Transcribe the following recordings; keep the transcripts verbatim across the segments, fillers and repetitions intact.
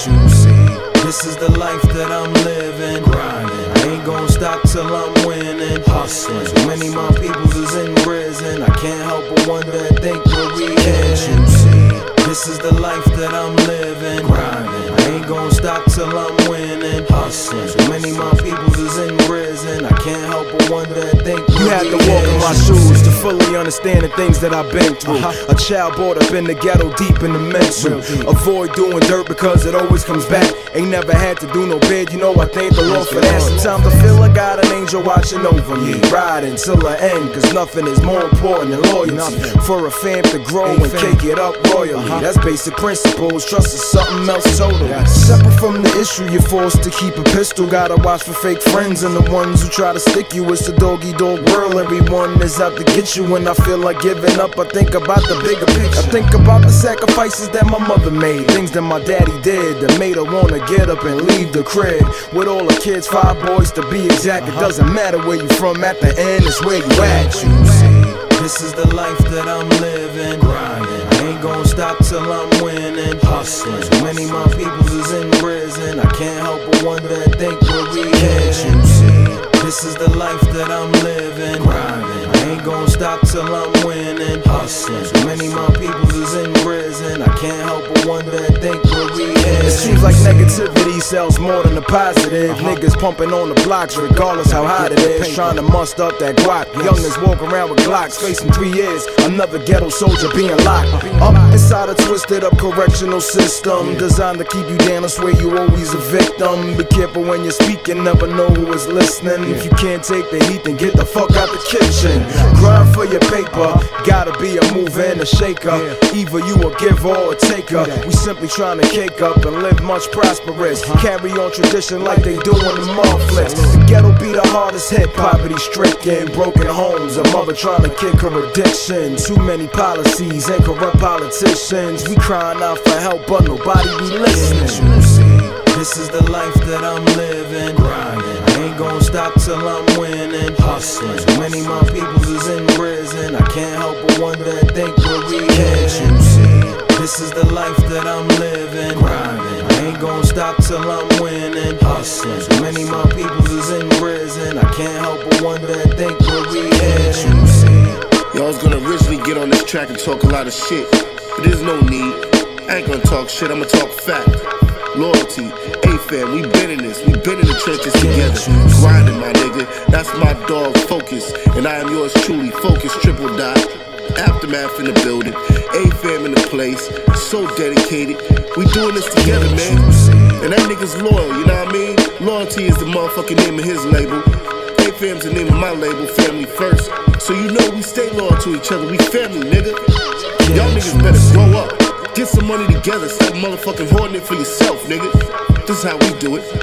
you see? This is the life that I'm living, grinding. I ain't gon' stop till I'm winning, hustling. Too many of my peoples is in prison. I can't help but wonder and think where we heading. You see? This is the life that I'm living, grinding. I ain't gon' stop till I'm winning, hustling. Too many of my peoples is in prison. I can't help but wonder and think where you had to we walk in my heading. shoes to fully understand the things that I've been through. Uh-huh. A child brought up in the ghetto, deep in the mental. Avoid doing dirt because it always comes back. Ain't never had to do no bid, you know I thank the Lord for that. Sometimes I feel I got an angel watching over me, riding till the end, cause nothing is more important than loyalty. For a fam to grow and cake it up royally, that's basic principles, trust is something else totally. Separate from the issue, you're forced to keep a pistol. Gotta watch for fake friends and the ones who try to stick you. It's the doggy dog world, everyone is out to get you. When I feel like giving up, I think about the bigger picture. I think about the sacrifices that my mother made, things that my daddy did that made her wanna get up and leave the crib. With all the kids, five boys to be exact. It doesn't matter where you from, at the end it's where you at. You see, this is the life that I'm living, grinding. I ain't gon' stop till I'm winning, hustling. Too many of my peoples is in prison. I can't help but wonder and think where we heading. You see, this is the life that I'm living, grinding. I ain't gon' stop till I'm winning, hustling. Too many of my peoples is in prison. I can't help but wonder and think where we heading. It seems like negativity sells more than the positive. Uh-huh. Niggas pumping on the blocks regardless how hot it is, trying to muster up that guap. Yes. Youngins walk around with Glocks, facing three years, another ghetto soldier being locked up inside a twisted up correctional system, designed to keep you down. I swear you always a victim. Be careful when you're speaking, never know who is listening. If you can't take the heat, then get the fuck out the kitchen. Grind for your paper, gotta be a mover and a shaker. Either you a giver or a taker. We simply trying to cake up and live much prosperous. Carry on tradition like they do in the mud flicks. The ghetto be the hardest hit, poverty stricken, broken homes, a mother trying to kick her addiction. Too many policies and corrupt politicians. We crying out for help, but nobody be listening. You see, this is the life that I'm living, grinding. I ain't gon' stop till I'm winning, hustling. Too many of my peoples is in prison. I can't help but wonder and think where we heading. You see, this is the life that I'm living, grinding. I ain't gon' stop till I'm winning, hustling. Too many of my peoples is in prison. I can't help but wonder and think where we heading. You see. Yo, I was gonna originally get on this track and talk a lot of shit, but there's no need. I ain't gonna talk shit, I'ma talk fact. Loyalty, A-Fam, we been in this, we been in the trenches together. Grinding, my nigga, that's my dog, Focus. And I am yours truly, Focus, triple dot. Aftermath in the building, A-Fam in the place, so dedicated. We doing this together, man. And that nigga's loyal, you know what I mean? Loyalty is the motherfucking name of his label. A-Fam's the name of my label, Family First. So you know we stay loyal to each other, we family, nigga. Y'all niggas better grow up. Get some money together, stop motherfucking hoarding it for yourself, nigga. This is how we do it.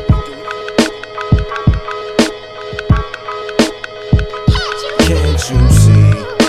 Can't you see?